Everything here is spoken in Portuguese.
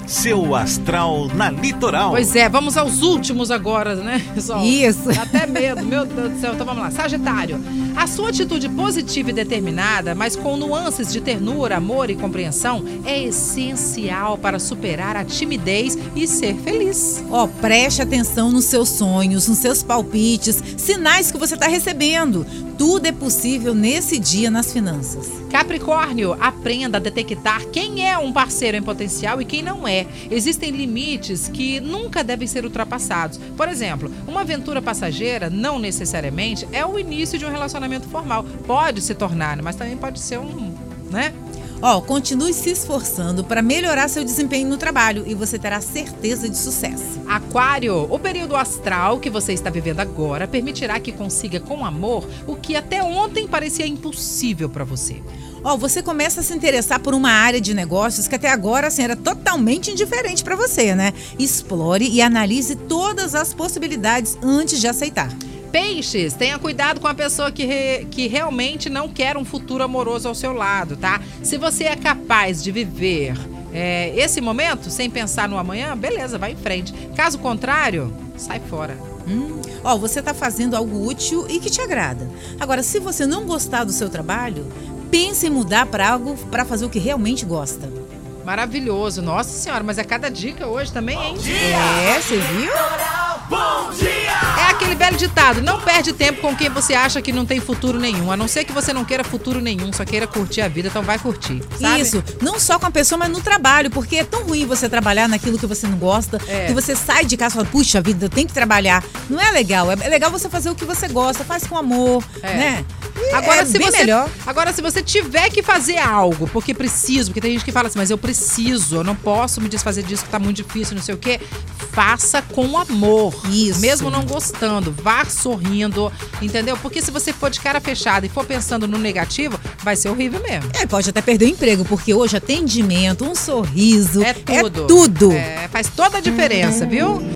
Seu astral na Litoral. Pois é, vamos aos últimos agora, né? Isso. Dá até medo, meu Deus do céu. Então vamos lá. Sagitário, a sua atitude positiva e determinada, mas com nuances de ternura, amor e compreensão, é essencial para superar a timidez e ser feliz. Preste atenção nos seus sonhos, nos seus palpites, sinais que você está recebendo. Tudo é possível nesse dia nas finanças. Capricórnio, aprenda a detectar quem é um parceiro em potencial e quem não é. Existem limites que nunca devem ser ultrapassados. Por exemplo, uma aventura passageira não necessariamente é o início de um relacionamento formal. Pode se tornar, mas também pode ser né? Continue se esforçando para melhorar seu desempenho no trabalho e você terá certeza de sucesso. Aquário, o período astral que você está vivendo agora permitirá que consiga com amor o que até ontem parecia impossível para você. Você começa a se interessar por uma área de negócios que até agora era totalmente indiferente para você, né? Explore e analise todas as possibilidades antes de aceitar. Peixes, tenha cuidado com a pessoa que realmente não quer um futuro amoroso ao seu lado, tá? Se você é capaz de viver esse momento sem pensar no amanhã, beleza, vai em frente. Caso contrário, sai fora. Você está fazendo algo útil e que te agrada. Agora, se você não gostar do seu trabalho, pense em mudar para algo para fazer o que realmente gosta. Maravilhoso, nossa senhora, mas é cada dica hoje também, hein? Você viu? Bom dia! É aquele velho ditado, não perde tempo com quem você acha que não tem futuro nenhum, a não ser que você não queira futuro nenhum, só queira curtir a vida, então vai curtir, sabe? Isso, não só com a pessoa, mas no trabalho, porque é tão ruim você trabalhar naquilo que você não gosta, que você sai de casa e fala, puxa vida, eu tenho que trabalhar. Não é legal, é legal você fazer o que você gosta, faz com amor, né? Agora, melhor. Agora, se você tiver que fazer algo, porque tem gente que fala assim, mas eu preciso, eu não posso me desfazer disso que tá muito difícil, não sei o quê, faça com amor. Isso. Mesmo não gostando, vá sorrindo, entendeu? Porque se você for de cara fechada e for pensando no negativo, vai ser horrível mesmo. Pode até perder o emprego, porque hoje atendimento, um sorriso, É tudo. é tudo. Faz toda a diferença, viu?